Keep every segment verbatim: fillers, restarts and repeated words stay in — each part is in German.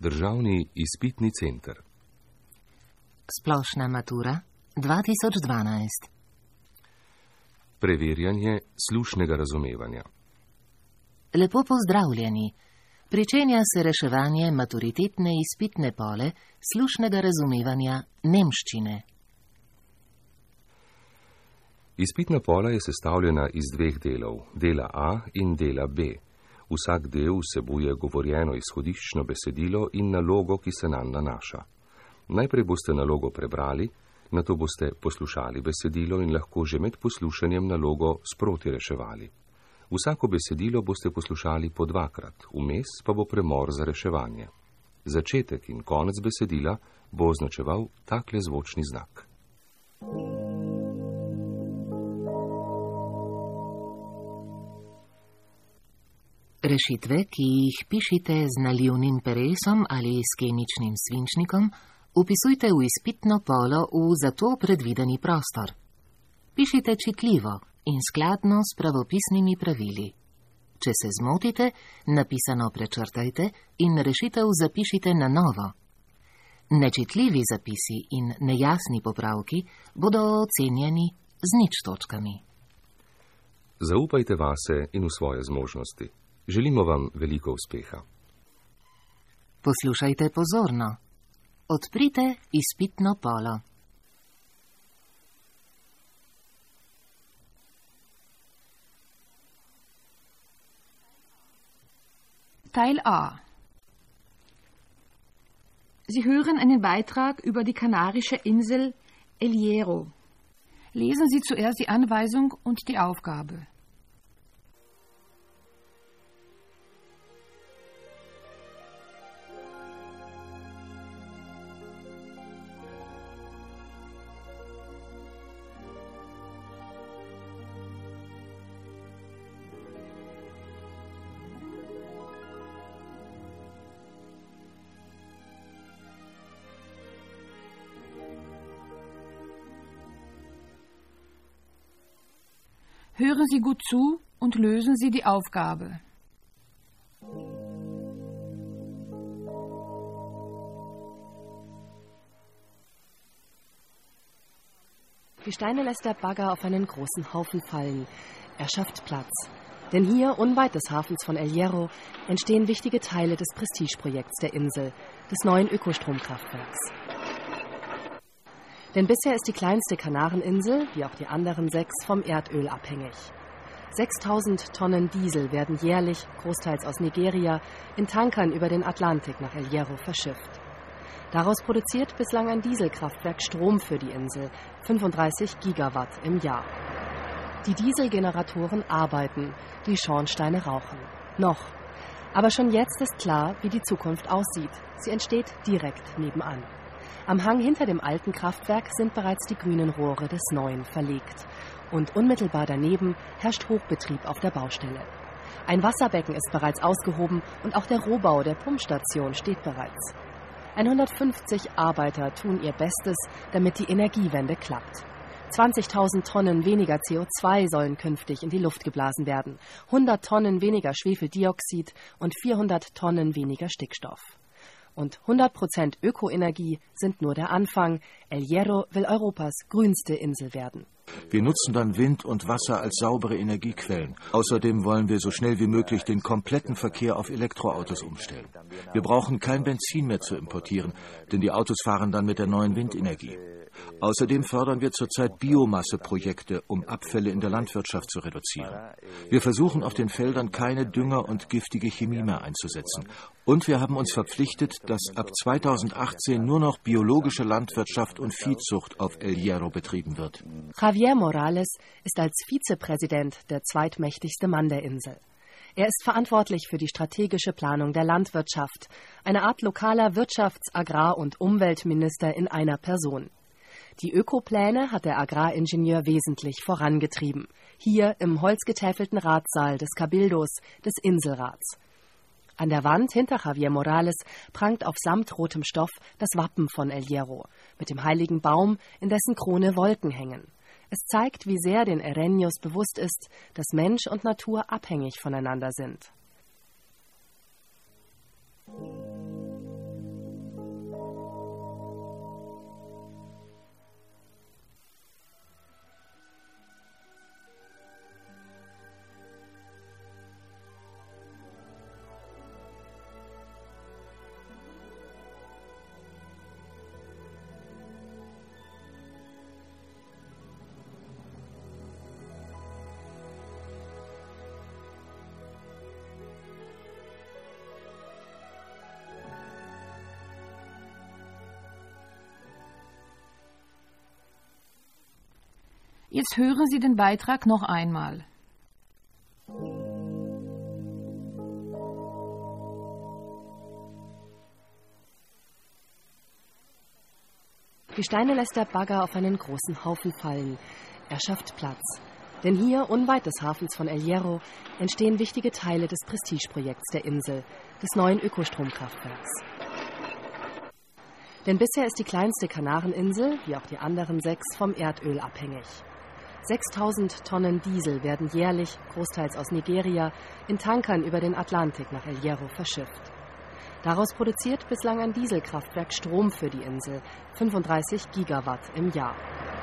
Državni izpitni center. Splošna matura dva tisoč dvanajst. Preverjanje slušnega razumevanja. Lepo pozdravljeni. Pričenja se reševanje maturitetne izpitne pole slušnega razumevanja nemščine. Izpitna pola je sestavljena iz dveh delov, dela A in dela B. Vsak del vsebuje govorjeno izhodiščno besedilo in nalogo, ki se nanj nanaša. Najprej boste nalogo prebrali, nato boste poslušali besedilo in lahko že med poslušanjem nalogo sproti reševali. Vsako besedilo boste poslušali po dvakrat, vmes pa bo premor za reševanje. Začetek in konec besedila bo označeval takle zvočni znak. Rešitve, ki jih pišite z nalivnim peresom ali s kemičnim svinčnikom, upisujte v izpitno polo v za to predvideni prostor. Pišite čitljivo in skladno s pravopisnimi pravili. Če se zmotite, napisano prečrtajte in rešitev zapišite na novo. Nečitljivi zapisi in nejasni popravki bodo ocenjeni z nič točkami. Zaupajte vase in v svoje zmožnosti. Želimo vam veliko uspeha. Poslušajte pozorno. Odprite izpitno polo. Teil A. Sie hören einen Beitrag über die kanarische Insel El Hierro. Lesen Sie zuerst die Anweisung und die Aufgabe. Hören Sie gut zu und lösen Sie die Aufgabe. Die Steine lässt der Bagger auf einen großen Haufen fallen. Er schafft Platz. Denn hier, unweit des Hafens von El Hierro, entstehen wichtige Teile des Prestigeprojekts der Insel, des neuen Ökostromkraftwerks. Denn bisher ist die kleinste Kanareninsel, wie auch die anderen sechs, vom Erdöl abhängig. sechstausend Tonnen Diesel werden jährlich, großteils aus Nigeria, in Tankern über den Atlantik nach El Hierro verschifft. Daraus produziert bislang ein Dieselkraftwerk Strom für die Insel, fünfunddreißig Gigawatt im Jahr. Die Dieselgeneratoren arbeiten, die Schornsteine rauchen. Noch. Aber schon jetzt ist klar, wie die Zukunft aussieht. Sie entsteht direkt nebenan. Am Hang hinter dem alten Kraftwerk sind bereits die grünen Rohre des neuen verlegt. Und unmittelbar daneben herrscht Hochbetrieb auf der Baustelle. Ein Wasserbecken ist bereits ausgehoben und auch der Rohbau der Pumpstation steht bereits. hundertfünfzig Arbeiter tun ihr Bestes, damit die Energiewende klappt. zwanzigtausend Tonnen weniger C O zwei sollen künftig in die Luft geblasen werden, hundert Tonnen weniger Schwefeldioxid und vierhundert Tonnen weniger Stickstoff. Und hundert Prozent Ökoenergie sind nur der Anfang. El Hierro will Europas grünste Insel werden. Wir nutzen dann Wind und Wasser als saubere Energiequellen. Außerdem wollen wir so schnell wie möglich den kompletten Verkehr auf Elektroautos umstellen. Wir brauchen kein Benzin mehr zu importieren, denn die Autos fahren dann mit der neuen Windenergie. Außerdem fördern wir zurzeit Biomasseprojekte, um Abfälle in der Landwirtschaft zu reduzieren. Wir versuchen auf den Feldern keine Dünger und giftige Chemie mehr einzusetzen. Und wir haben uns verpflichtet, dass ab zweitausendachtzehn nur noch biologische Landwirtschaft und Viehzucht auf El Hierro betrieben wird. Javier Morales ist als Vizepräsident der zweitmächtigste Mann der Insel. Er ist verantwortlich für die strategische Planung der Landwirtschaft, eine Art lokaler Wirtschafts-, Agrar- und Umweltminister in einer Person. Die Ökopläne hat der Agraringenieur wesentlich vorangetrieben. Hier im holzgetäfelten Ratssaal des Cabildos, des Inselrats. An der Wand hinter Javier Morales prangt auf samtrotem Stoff das Wappen von El Hierro, mit dem heiligen Baum, in dessen Krone Wolken hängen. Es zeigt, wie sehr den Ereños bewusst ist, dass Mensch und Natur abhängig voneinander sind. Jetzt hören Sie den Beitrag noch einmal. Die Steine lässt der Bagger auf einen großen Haufen fallen. Er schafft Platz. Denn hier, unweit des Hafens von El Hierro, entstehen wichtige Teile des Prestigeprojekts der Insel, des neuen Ökostromkraftwerks. Denn bisher ist die kleinste Kanareninsel, wie auch die anderen sechs, vom Erdöl abhängig. sechstausend Tonnen Diesel werden jährlich, großteils aus Nigeria, in Tankern über den Atlantik nach El Hierro verschifft. Daraus produziert bislang ein Dieselkraftwerk Strom für die Insel, fünfunddreißig Gigawatt im Jahr.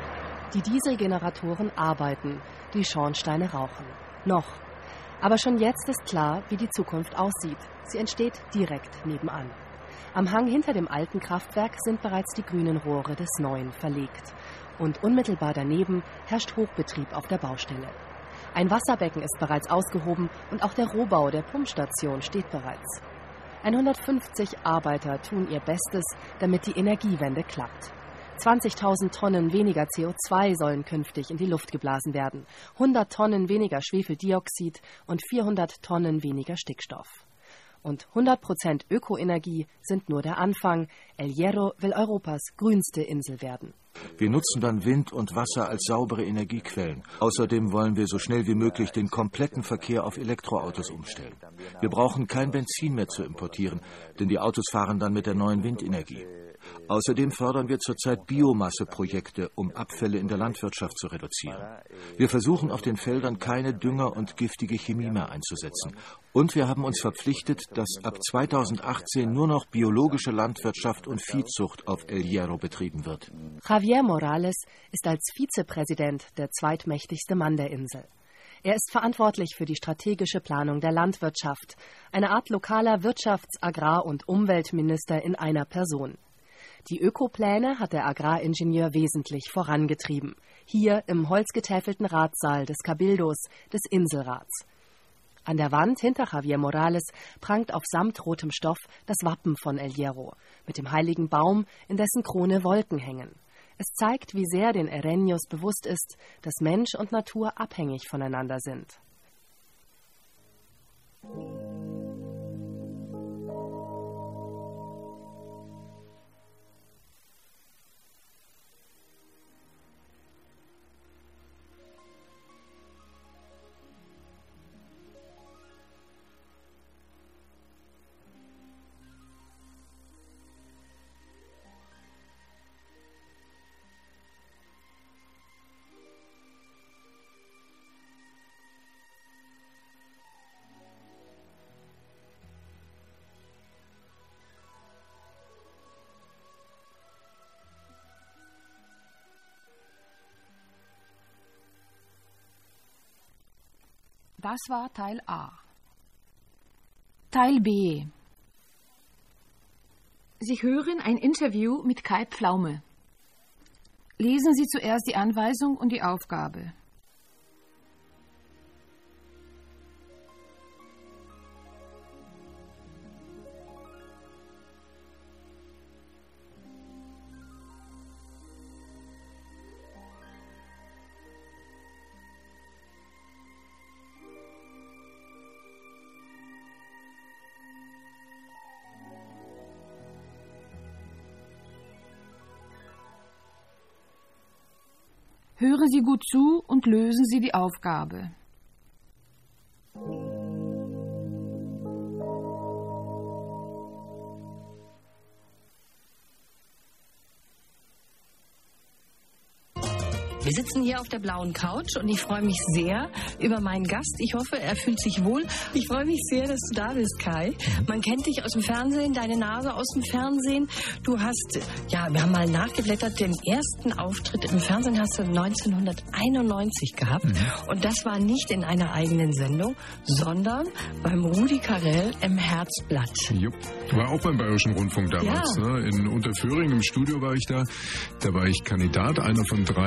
Die Dieselgeneratoren arbeiten, die Schornsteine rauchen. Noch. Aber schon jetzt ist klar, wie die Zukunft aussieht. Sie entsteht direkt nebenan. Am Hang hinter dem alten Kraftwerk sind bereits die grünen Rohre des neuen verlegt. Und unmittelbar daneben herrscht Hochbetrieb auf der Baustelle. Ein Wasserbecken ist bereits ausgehoben und auch der Rohbau der Pumpstation steht bereits. hundertfünfzig Arbeiter tun ihr Bestes, damit die Energiewende klappt. zwanzigtausend Tonnen weniger C O zwei sollen künftig in die Luft geblasen werden, hundert Tonnen weniger Schwefeldioxid und vierhundert Tonnen weniger Stickstoff. Und hundert Prozent Ökoenergie sind nur der Anfang. El Hierro will Europas grünste Insel werden. Wir nutzen dann Wind und Wasser als saubere Energiequellen. Außerdem wollen wir so schnell wie möglich den kompletten Verkehr auf Elektroautos umstellen. Wir brauchen kein Benzin mehr zu importieren, denn die Autos fahren dann mit der neuen Windenergie. Außerdem fördern wir zurzeit Biomasseprojekte, um Abfälle in der Landwirtschaft zu reduzieren. Wir versuchen auf den Feldern keine Dünger und giftige Chemie mehr einzusetzen. Und wir haben uns verpflichtet, dass ab zweitausendachtzehn nur noch biologische Landwirtschaft und Viehzucht auf El Hierro betrieben wird. Javier Morales ist als Vizepräsident der zweitmächtigste Mann der Insel. Er ist verantwortlich für die strategische Planung der Landwirtschaft, eine Art lokaler Wirtschafts-, Agrar- und Umweltminister in einer Person. Die Ökopläne hat der Agraringenieur wesentlich vorangetrieben. Hier im holzgetäfelten Ratssaal des Cabildos, des Inselrats. An der Wand hinter Javier Morales prangt auf samtrotem Stoff das Wappen von El Hierro, mit dem heiligen Baum, in dessen Krone Wolken hängen. Es zeigt, wie sehr den Ereños bewusst ist, dass Mensch und Natur abhängig voneinander sind. Das war Teil A. Teil B. Sie hören ein Interview mit Kai Pflaume. Lesen Sie zuerst die Anweisung und die Aufgabe. Hören Sie gut zu und lösen Sie die Aufgabe. Wir sitzen hier auf der blauen Couch und ich freue mich sehr über meinen Gast. Ich hoffe, er fühlt sich wohl. Ich freue mich sehr, dass du da bist, Kai. Man kennt dich aus dem Fernsehen, deine Nase aus dem Fernsehen. Du hast, ja, wir haben mal nachgeblättert, den ersten Auftritt im Fernsehen hast du neunzehnhunderteinundneunzig gehabt. Mhm. Und das war nicht in einer eigenen Sendung, sondern beim Rudi Carrell im Herzblatt. Jupp, war auch beim Bayerischen Rundfunk damals. Ja. Ne? In Unterföhring im Studio war ich da. Da war ich Kandidat, einer von drei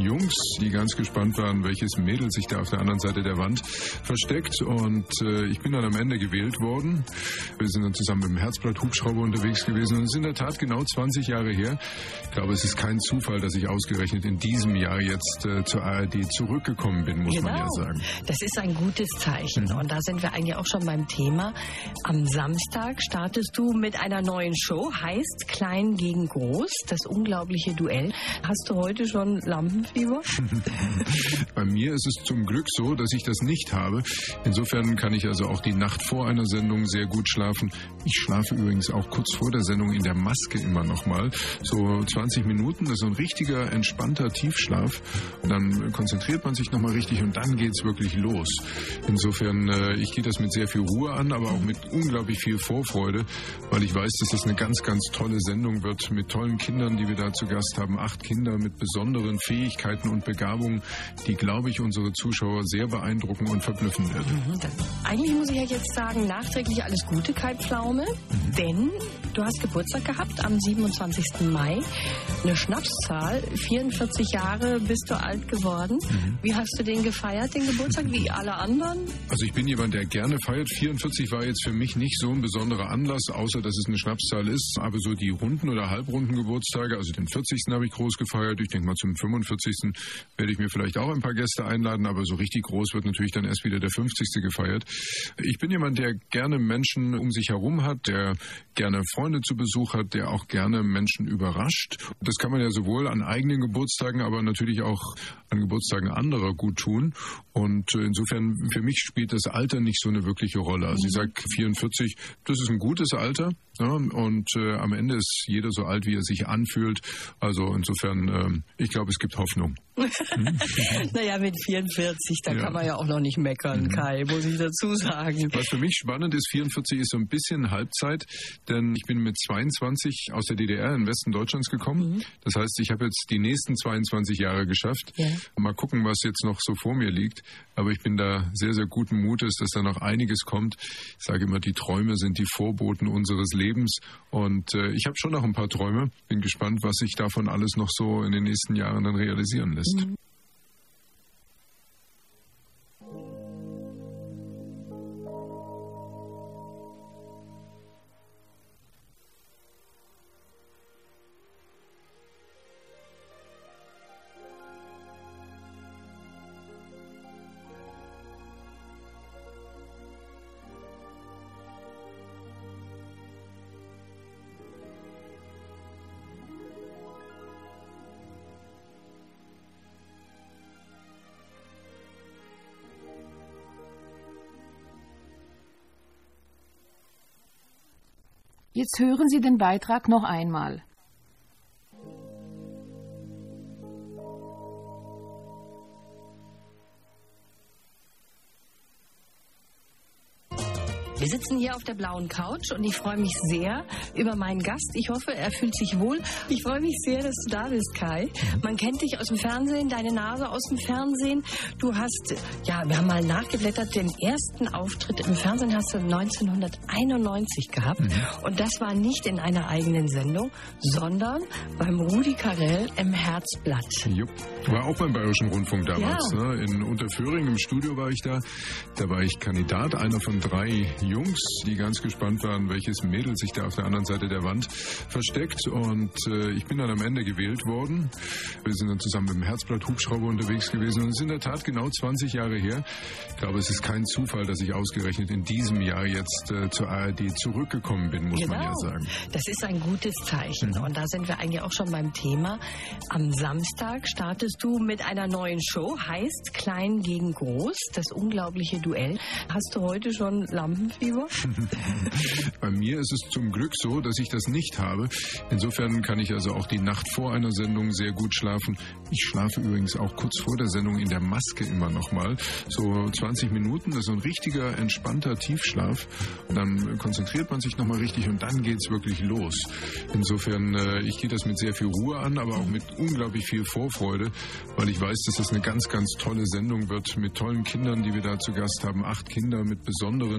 Jungs, die ganz gespannt waren, welches Mädel sich da auf der anderen Seite der Wand versteckt. Und äh, ich bin dann am Ende gewählt worden. Wir sind dann zusammen mit dem Herzblatt-Hubschrauber unterwegs gewesen. Und es ist in der Tat genau zwanzig Jahre her. Ich glaube, es ist kein Zufall, dass ich ausgerechnet in diesem Jahr jetzt äh, zur A R D zurückgekommen bin, muss genau. man ja sagen. Das ist ein gutes Zeichen. Mhm. Und da sind wir eigentlich auch schon beim Thema. Am Samstag startest du mit einer neuen Show, heißt Klein gegen Groß, das unglaubliche Duell. Hast du heute schon Lampenfieber? Bei mir ist es zum Glück so, dass ich das nicht habe. Insofern kann ich also auch die Nacht vor einer Sendung sehr gut schlafen. Ich schlafe übrigens auch kurz vor der Sendung in der Maske immer noch mal. So zwanzig Minuten, das ist so ein richtiger, entspannter Tiefschlaf. Und dann konzentriert man sich noch mal richtig und dann geht's wirklich los. Insofern, äh, ich gehe das mit sehr viel Ruhe an, aber auch mit unglaublich viel Vorfreude, weil ich weiß, dass das eine ganz, ganz tolle Sendung wird mit tollen Kindern, die wir da zu Gast haben. Acht Kinder mit besonderen Fähigkeiten und Begabungen, die, glaube ich, unsere Zuschauer sehr beeindrucken und verblüffen werden. Mhm, eigentlich muss ich ja jetzt sagen, nachträglich alles Gute, Kai Pflaume, mhm. denn du hast Geburtstag gehabt am siebenundzwanzigsten Mai. Eine Schnapszahl, vierundvierzig Jahre bist du alt geworden. Mhm. Wie hast du den gefeiert, den Geburtstag, wie alle anderen? Also ich bin jemand, der gerne feiert. vierundvierzig war jetzt für mich nicht so ein besonderer Anlass, außer dass es eine Schnapszahl ist. Aber so die runden oder halbrunden Geburtstage, also den vierzigsten habe ich groß gefeiert. Ich denke mal, zum fünfundvierzigsten werde ich mir vielleicht auch ein paar Gäste einladen, aber so richtig groß wird natürlich dann erst wieder der fünfzigste gefeiert. Ich bin jemand, der gerne Menschen um sich herum hat, der gerne Freunde zu Besuch hat, der auch gerne Menschen überrascht. Das kann man ja sowohl an eigenen Geburtstagen, aber natürlich auch an Geburtstagen anderer gut tun. Und insofern, für mich spielt das Alter nicht so eine wirkliche Rolle. Also ich sage vierundvierzig, das ist ein gutes Alter. Ja, und äh, am Ende ist jeder so alt, wie er sich anfühlt. Also insofern, ähm, ich glaube, es gibt Hoffnung. Naja, mit vierundvierzig, da ja. kann man ja auch noch nicht meckern, mhm. Kai, muss ich dazu sagen. Was für mich spannend ist, vierundvierzig ist so ein bisschen Halbzeit, denn ich bin mit zweiundzwanzig aus der D D R in den Westen Deutschlands gekommen. Mhm. Das heißt, ich habe jetzt die nächsten zweiundzwanzig Jahre geschafft. Ja. Mal gucken, was jetzt noch so vor mir liegt. Aber ich bin da sehr, sehr guten Mutes, dass da noch einiges kommt. Ich sage immer, die Träume sind die Vorboten unseres Lebens. Und äh, ich habe schon noch ein paar Träume. Bin gespannt, was sich davon alles noch so in den nächsten Jahren dann realisieren lässt. Mhm. Jetzt hören Sie den Beitrag noch einmal. Wir sitzen hier auf der blauen Couch und ich freue mich sehr über meinen Gast. Ich hoffe, er fühlt sich wohl. Ich freue mich sehr, dass du da bist, Kai. Man kennt dich aus dem Fernsehen, deine Nase aus dem Fernsehen. Du hast, ja, wir haben mal nachgeblättert, den ersten Auftritt im Fernsehen hast du neunzehnhunderteinundneunzig gehabt. Mhm. Und das war nicht in einer eigenen Sendung, sondern beim Rudi Carrell im Herzblatt. Jupp. War auch beim Bayerischen Rundfunk damals. Ja. Ne? In Unterföhring im Studio war ich da. Da war ich Kandidat, einer von drei Jungs, die ganz gespannt waren, welches Mädel sich da auf der anderen Seite der Wand versteckt. Und äh, ich bin dann am Ende gewählt worden. Wir sind dann zusammen mit dem Herzblatt-Hubschrauber unterwegs gewesen. Und es ist in der Tat genau zwanzig Jahre her. Ich glaube, es ist kein Zufall, dass ich ausgerechnet in diesem Jahr jetzt äh, zur A R D zurückgekommen bin, muss genau. man ja sagen. Das ist ein gutes Zeichen. Mhm. Und da sind wir eigentlich auch schon beim Thema. Am Samstag startest du mit einer neuen Show, heißt Klein gegen Groß, das unglaubliche Duell. Hast du heute schon Lampenfieber? Bei mir ist es zum Glück so, dass ich das nicht habe. Insofern kann ich also auch die Nacht vor einer Sendung sehr gut schlafen. Ich schlafe übrigens auch kurz vor der Sendung in der Maske immer noch mal. So zwanzig Minuten, das ist so ein richtiger, entspannter Tiefschlaf. Und dann konzentriert man sich noch mal richtig und dann geht's wirklich los. Insofern, äh, ich gehe das mit sehr viel Ruhe an, aber auch mit unglaublich viel Vorfreude, weil ich weiß, dass das eine ganz, ganz tolle Sendung wird mit tollen Kindern, die wir da zu Gast haben. Acht Kinder mit besonderen Fähigkeiten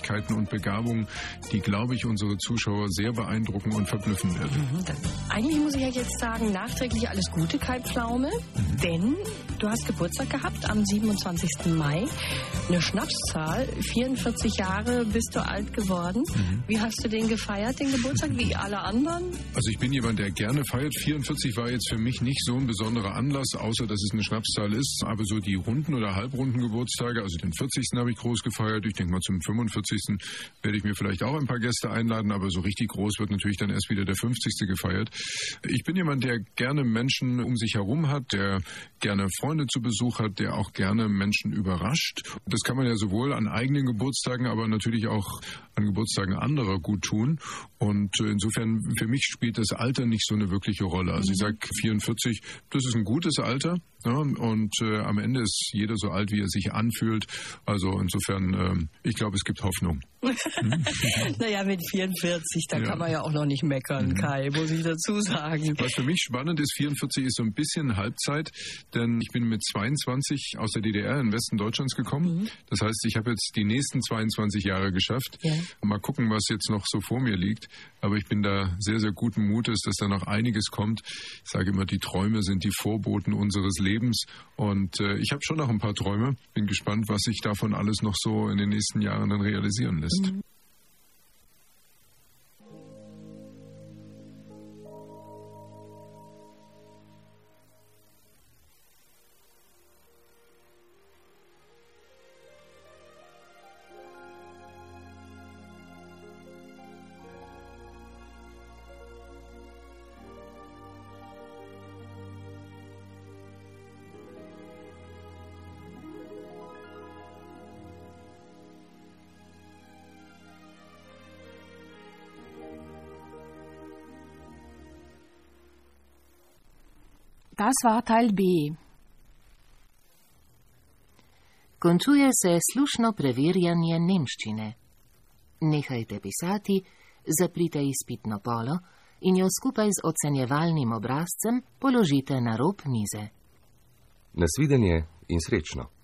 Fähigkeiten und Begabungen, die, glaube ich, unsere Zuschauer sehr beeindrucken und verblüffen werden. Mhm, dann, eigentlich muss ich ja jetzt sagen, nachträglich alles Gute, Kai Pflaume, mhm. denn du hast Geburtstag gehabt am siebenundzwanzigsten Mai. Eine Schnapszahl, vierundvierzig Jahre bist du alt geworden. Mhm. Wie hast du den gefeiert, den Geburtstag, wie alle anderen? Also ich bin jemand, der gerne feiert. vierundvierzig war jetzt für mich nicht so ein besonderer Anlass, außer dass es eine Schnapszahl ist. Aber so die runden oder halbrunden Geburtstage, also den vierzigsten habe ich groß gefeiert. Ich denke mal, zum fünfundvierzigsten werde ich mir vielleicht auch ein paar Gäste einladen, aber so richtig groß wird natürlich dann erst wieder der fünfzigste gefeiert. Ich bin jemand, der gerne Menschen um sich herum hat, der gerne Freunde zu Besuch hat, der auch gerne Menschen überrascht. Das kann man ja sowohl an eigenen Geburtstagen, aber natürlich auch an Geburtstagen anderer gut tun. Und insofern, für mich spielt das Alter nicht so eine wirkliche Rolle. Also ich sage vierundvierzig, das ist ein gutes Alter. Ja, und äh, am Ende ist jeder so alt, wie er sich anfühlt. Also insofern, äh, ich glaube, es gibt Hoffnung. Naja, mit vierundvierzig, da ja. kann man ja auch noch nicht meckern, Kai, muss ich dazu sagen. Was für mich spannend ist, vierundvierzig ist so ein bisschen Halbzeit, denn ich bin mit zweiundzwanzig aus der D D R in den Westen Deutschlands gekommen. Mhm. Das heißt, ich habe jetzt die nächsten zweiundzwanzig Jahre geschafft. Ja. Mal gucken, was jetzt noch so vor mir liegt. Aber ich bin da sehr, sehr guten Mutes, dass da noch einiges kommt. Ich sage immer, die Träume sind die Vorboten unseres Lebens. Und äh, ich habe schon noch ein paar Träume. Bin gespannt, was sich davon alles noch so in den nächsten Jahren dann realisieren lässt. Mhm. Das war Teil B. Končuje se slušno preverjanje nemščine. Nehajte pisati, zaprite izpitno polo in jo skupaj z ocenjevalnim obrazcem položite na rob mize. Nasvidenje in srečno.